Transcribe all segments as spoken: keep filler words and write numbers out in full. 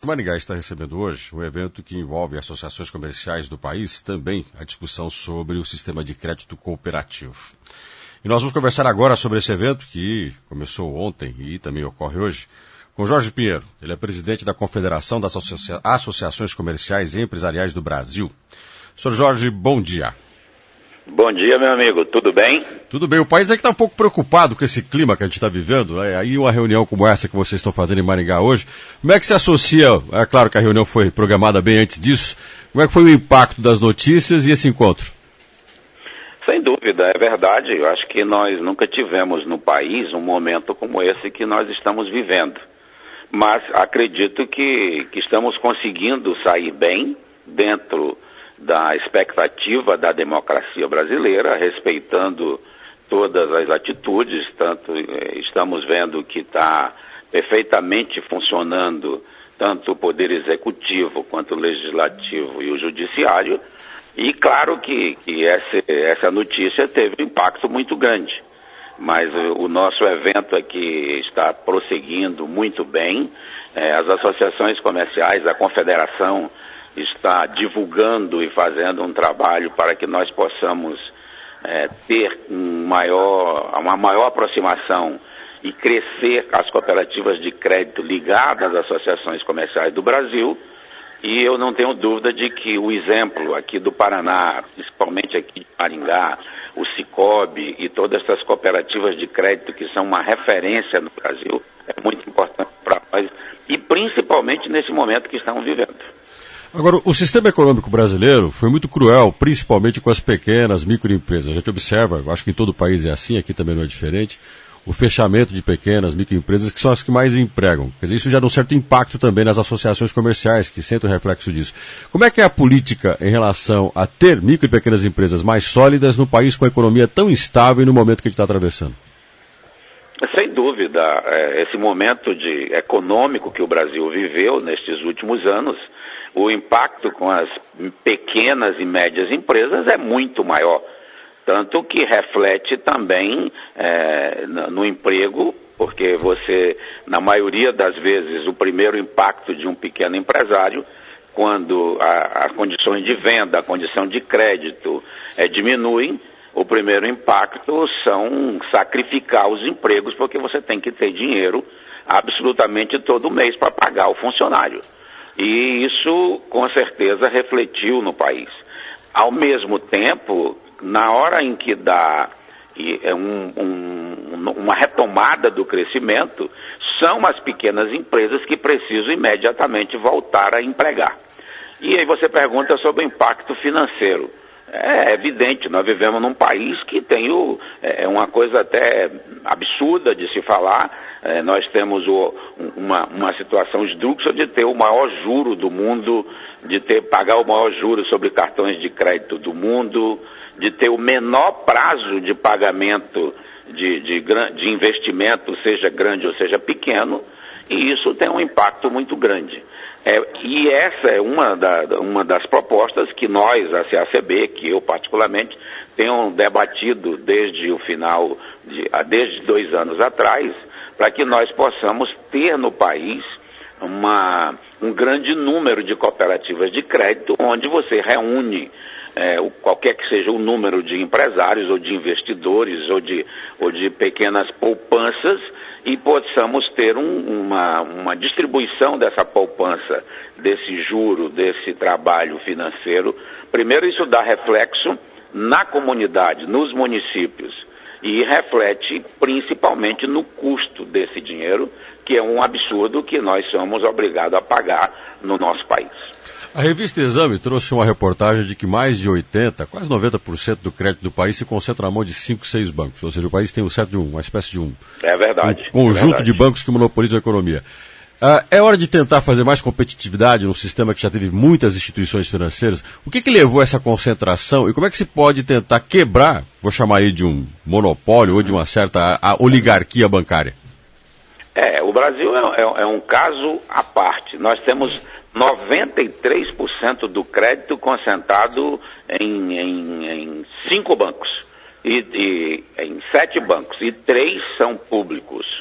Maringá está recebendo hoje um evento que envolve associações comerciais do país, também a discussão sobre o sistema de crédito cooperativo. E nós vamos conversar agora sobre esse evento que começou ontem e também ocorre hoje, com Jorge Pinheiro. Ele é presidente da Confederação das Associa- Associações Comerciais e Empresariais do Brasil. senhor Jorge, bom dia. Bom dia, meu amigo. Tudo bem? Tudo bem. O país é que está um pouco preocupado com esse clima que a gente está vivendo, né? Aí uma reunião como essa que vocês estão fazendo em Maringá hoje, como é que se associa, é claro que a reunião foi programada bem antes disso, como é que foi o impacto das notícias e esse encontro? Sem dúvida, é verdade. Eu acho que nós nunca tivemos no país um momento como esse que nós estamos vivendo. Mas acredito que, que estamos conseguindo sair bem dentro da expectativa da democracia brasileira, respeitando todas as atitudes, tanto eh, estamos vendo que está perfeitamente funcionando tanto o Poder Executivo quanto o Legislativo e o Judiciário, e claro que, que essa, essa notícia teve um impacto muito grande, mas o, o nosso evento aqui está prosseguindo muito bem, eh, as associações comerciais, a Confederação está divulgando e fazendo um trabalho para que nós possamos é, ter um maior, uma maior aproximação e crescer as cooperativas de crédito ligadas às associações comerciais do Brasil. E eu não tenho dúvida de que o exemplo aqui do Paraná, principalmente aqui de Maringá, o Sicob e todas essas cooperativas de crédito que são uma referência no Brasil, é muito importante para nós e principalmente nesse momento que estamos vivendo. Agora, o sistema econômico brasileiro foi muito cruel, principalmente com as pequenas microempresas. A gente observa, acho que em todo o país é assim, aqui também não é diferente, o fechamento de pequenas microempresas, que são as que mais empregam. Quer dizer, isso já dá um certo impacto também nas associações comerciais, que sentem o reflexo disso. Como é que é a política em relação a ter micro e pequenas empresas mais sólidas no país com a economia tão instável e no momento que a gente está atravessando? Sem dúvida, esse momento de econômico que o Brasil viveu nestes últimos anos, o impacto com as pequenas e médias empresas é muito maior, tanto que reflete também é, no emprego, porque você, na maioria das vezes, o primeiro impacto de um pequeno empresário, quando as condições de venda, a condição de crédito é, diminuem, o primeiro impacto são sacrificar os empregos, porque você tem que ter dinheiro absolutamente todo mês para pagar o funcionário. E isso, com certeza, refletiu no país. Ao mesmo tempo, na hora em que dá um, um, uma retomada do crescimento, são as pequenas empresas que precisam imediatamente voltar a empregar. E aí você pergunta sobre o impacto financeiro. É evidente, nós vivemos num país que tem o, é, uma coisa até absurda de se falar. É, nós temos o, uma, uma situação esdrúxula de ter o maior juro do mundo, de ter pagar o maior juro sobre cartões de crédito do mundo, de ter o menor prazo de pagamento de, de, de investimento, seja grande ou seja pequeno, e isso tem um impacto muito grande. É, e essa é uma, da, uma das propostas que nós, a C A C B, que eu particularmente, tenho debatido desde o final, de, desde dois anos atrás, para que nós possamos ter no país uma, um grande número de cooperativas de crédito, onde você reúne é, o, qualquer que seja o número de empresários, ou de investidores, ou de, ou de pequenas poupanças, e possamos ter um, uma, uma distribuição dessa poupança, desse juro, desse trabalho financeiro. Primeiro, isso dá reflexo na comunidade, nos municípios, e reflete principalmente no custo desse dinheiro, que é um absurdo que nós somos obrigados a pagar no nosso país. A revista Exame trouxe uma reportagem de que mais de oitenta por cento, quase noventa por cento do crédito do país se concentra na mão de cinco, seis bancos. Ou seja, o país tem um certo de um, uma espécie de um, é verdade, um conjunto é verdade. de bancos que monopolizam a economia. Uh, é hora de tentar fazer mais competitividade num sistema que já teve muitas instituições financeiras. O que que levou a essa concentração e como é que se pode tentar quebrar, vou chamar aí de um monopólio ou de uma certa a, a oligarquia bancária? É, o Brasil é, é, é um caso à parte. Nós temos noventa e três por cento do crédito concentrado em, em, em cinco bancos, e, e, em sete bancos, e três são públicos.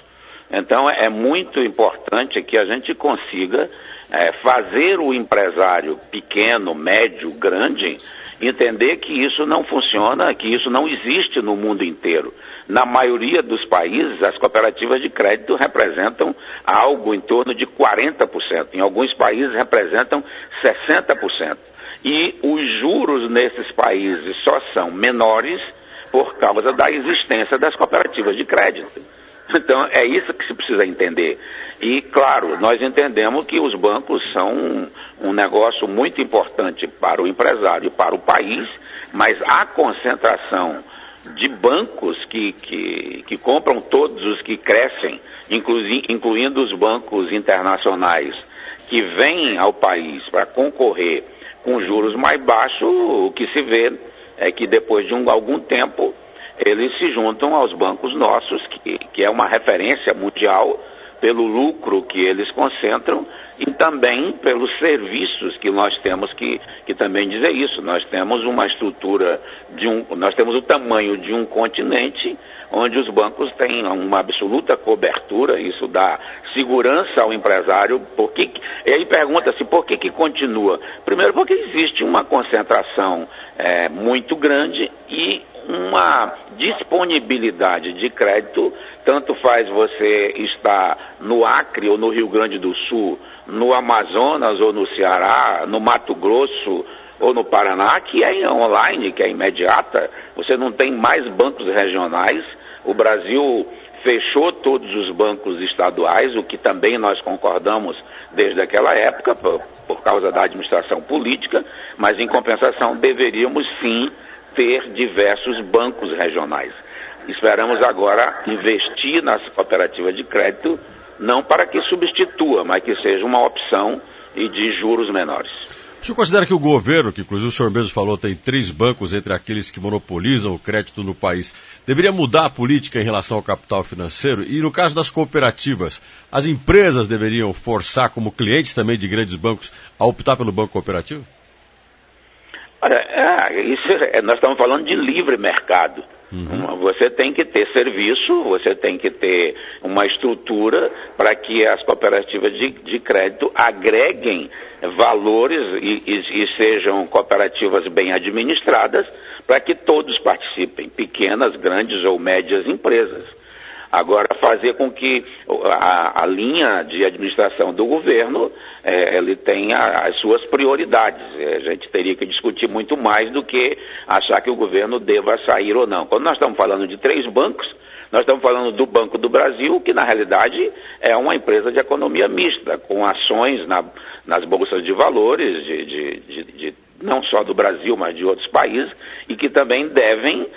Então é muito importante que a gente consiga é, fazer o empresário pequeno, médio, grande, entender que isso não funciona, que isso não existe no mundo inteiro. Na maioria dos países, as cooperativas de crédito representam algo em torno de quarenta por cento. Em alguns países representam sessenta por cento. E os juros nesses países só são menores por causa da existência das cooperativas de crédito. Então, é isso que se precisa entender. E, claro, nós entendemos que os bancos são um, um negócio muito importante para o empresário e para o país, mas a concentração de bancos que, que, que compram todos os que crescem, inclui, incluindo os bancos internacionais que vêm ao país para concorrer com juros mais baixos, o que se vê é que depois de um, algum tempo eles se juntam aos bancos nossos, que, que é uma referência mundial pelo lucro que eles concentram e também pelos serviços que nós temos que, que também dizer isso. Nós temos uma estrutura, de um, nós temos o tamanho de um continente onde os bancos têm uma absoluta cobertura, isso dá segurança ao empresário. Por que, e aí pergunta-se por que que continua? Primeiro porque existe uma concentração é, muito grande e uma disponibilidade de crédito, tanto faz você estar no Acre ou no Rio Grande do Sul, no Amazonas ou no Ceará, no Mato Grosso ou no Paraná, que é online, que é imediata. Você não tem mais bancos regionais. O Brasil fechou todos os bancos estaduais, o que também nós concordamos desde aquela época, por, por causa da administração política, mas em compensação deveríamos sim ter diversos bancos regionais. Esperamos agora investir nas cooperativas de crédito, não para que substitua, mas que seja uma opção e de juros menores. O senhor considera que o governo, que inclusive o senhor mesmo falou, tem três bancos entre aqueles que monopolizam o crédito no país, deveria mudar a política em relação ao capital financeiro? E no caso das cooperativas, as empresas deveriam forçar como clientes também de grandes bancos a optar pelo banco cooperativo? Olha, é, isso é, nós estamos falando de livre mercado. Uhum. Você tem que ter serviço, você tem que ter uma estrutura para que as cooperativas de, de crédito agreguem valores e, e, e sejam cooperativas bem administradas para que todos participem, pequenas, grandes ou médias empresas. Agora, fazer com que a, a linha de administração do governo é, ele tenha as suas prioridades. A gente teria que discutir muito mais do que achar que o governo deva sair ou não. Quando nós estamos falando de três bancos, nós estamos falando do Banco do Brasil, que na realidade é uma empresa de economia mista, com ações na, nas bolsas de valores, de, de, de, de, não só do Brasil, mas de outros países, e que também devem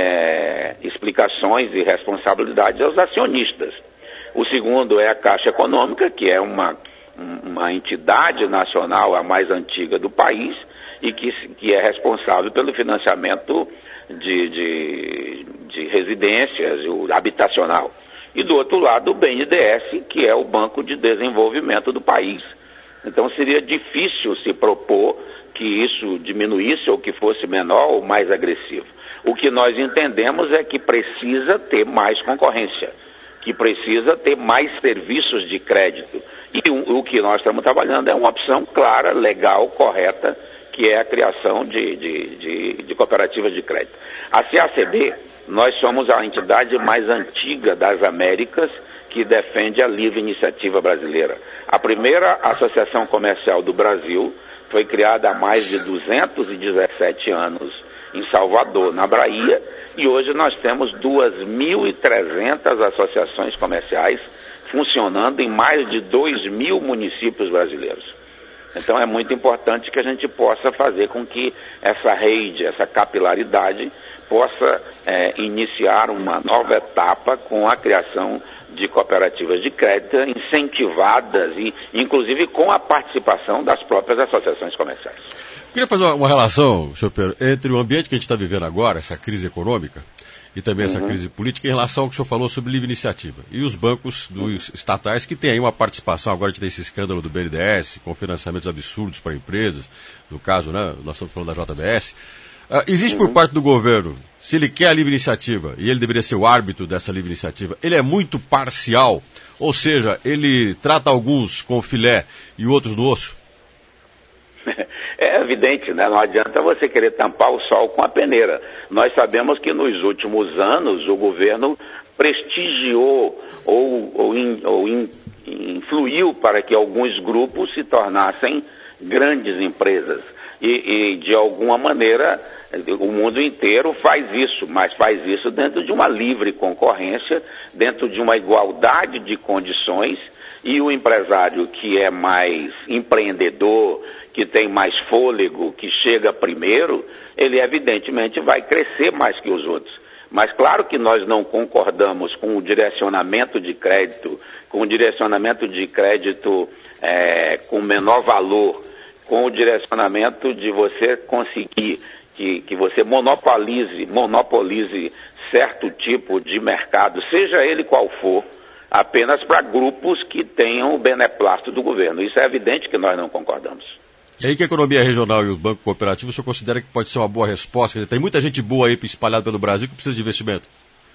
é, explicações e responsabilidades aos acionistas. O segundo é a Caixa Econômica, que é uma, uma entidade nacional a mais antiga do país e que, que é responsável pelo financiamento de, de, de residências, o habitacional. E do outro lado, o B N D E S, que é o Banco de Desenvolvimento do país. Então seria difícil se propor que isso diminuísse ou que fosse menor ou mais agressivo. O que nós entendemos é que precisa ter mais concorrência, que precisa ter mais serviços de crédito. E o, o que nós estamos trabalhando é uma opção clara, legal, correta, que é a criação de, de, de, de cooperativas de crédito. A C A C B, nós somos a entidade mais antiga das Américas que defende a livre iniciativa brasileira. A primeira associação comercial do Brasil foi criada há mais de duzentos e dezessete anos em Salvador, na Bahia, e hoje nós temos duas mil e trezentas associações comerciais funcionando em mais de dois mil municípios brasileiros. Então é muito importante que a gente possa fazer com que essa rede, essa capilaridade, possa é, iniciar uma nova etapa com a criação de cooperativas de crédito incentivadas e, inclusive, com a participação das próprias associações comerciais. Eu queria fazer uma relação, senhor Pedro, entre o ambiente que a gente está vivendo agora, essa crise econômica, e também essa uhum. crise política, em relação ao que o senhor falou sobre livre iniciativa. E os bancos dos estatais que têm aí uma participação, agora a gente tem esse escândalo do B N D E S, com financiamentos absurdos para empresas, no caso, né, nós estamos falando da J B S. Uh, existe por parte do governo, se ele quer a livre iniciativa, e ele deveria ser o árbitro dessa livre iniciativa, ele é muito parcial, ou seja, ele trata alguns com filé e outros no osso? É evidente, né? Não adianta você querer tampar o sol com a peneira. Nós sabemos que nos últimos anos o governo prestigiou ou, ou, in, ou in, influiu para que alguns grupos se tornassem grandes empresas. E, e, de alguma maneira, o mundo inteiro faz isso, mas faz isso dentro de uma livre concorrência, dentro de uma igualdade de condições, e o empresário que é mais empreendedor, que tem mais fôlego, que chega primeiro, ele evidentemente vai crescer mais que os outros. Mas claro que nós não concordamos com o direcionamento de crédito, com o direcionamento de crédito é, com menor valor, com o direcionamento de você conseguir que, que você monopolize, monopolize certo tipo de mercado, seja ele qual for, apenas para grupos que tenham o beneplácito do governo. Isso é evidente que nós não concordamos. E aí que a economia regional e o banco cooperativo, o senhor considera que pode ser uma boa resposta? Quer dizer, tem muita gente boa aí espalhada pelo Brasil que precisa de investimento.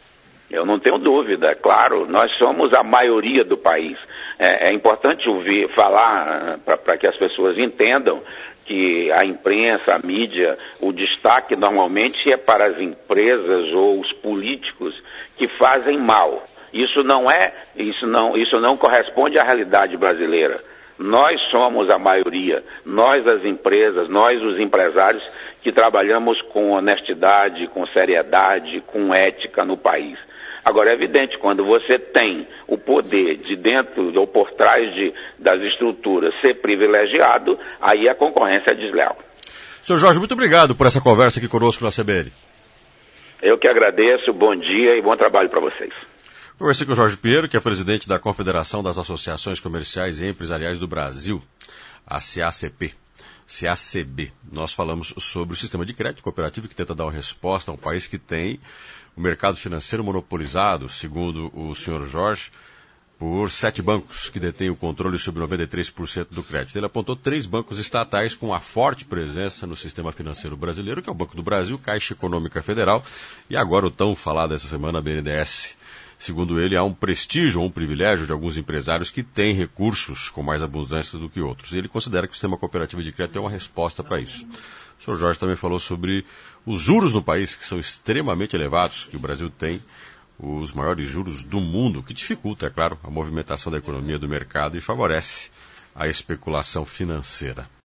Eu não tenho dúvida, claro, nós somos a maioria do país. É, é importante ouvir, falar para que as pessoas entendam que a imprensa, a mídia, o destaque normalmente é para as empresas ou os políticos que fazem mal. Isso não é, isso não, isso não corresponde à realidade brasileira. Nós somos a maioria, nós as empresas, nós os empresários que trabalhamos com honestidade, com seriedade, com ética no país. Agora, é evidente, quando você tem o poder de dentro ou por trás de, das estruturas ser privilegiado, aí a concorrência é desleal. senhor Jorge, muito obrigado por essa conversa aqui conosco na C B N. Eu que agradeço, bom dia e bom trabalho para vocês. Conversei com o Jorge Pinheiro, que é presidente da Confederação das Associações Comerciais e Empresariais do Brasil, a C A C P. C A C B. Nós falamos sobre o sistema de crédito cooperativo que tenta dar uma resposta a um país que tem o mercado financeiro monopolizado, segundo o senhor Jorge, por sete bancos que detêm o controle sobre noventa e três por cento do crédito. Ele apontou três bancos estatais com uma forte presença no sistema financeiro brasileiro, que é o Banco do Brasil, Caixa Econômica Federal e agora o tão falado essa semana, a B N D E S. Segundo ele, há um prestígio ou um privilégio de alguns empresários que têm recursos com mais abundância do que outros. E ele considera que o sistema cooperativo de crédito é uma resposta para isso. O senhor Jorge também falou sobre os juros no país, que são extremamente elevados, que o Brasil tem os maiores juros do mundo, que dificulta, é claro, a movimentação da economia do mercado e favorece a especulação financeira.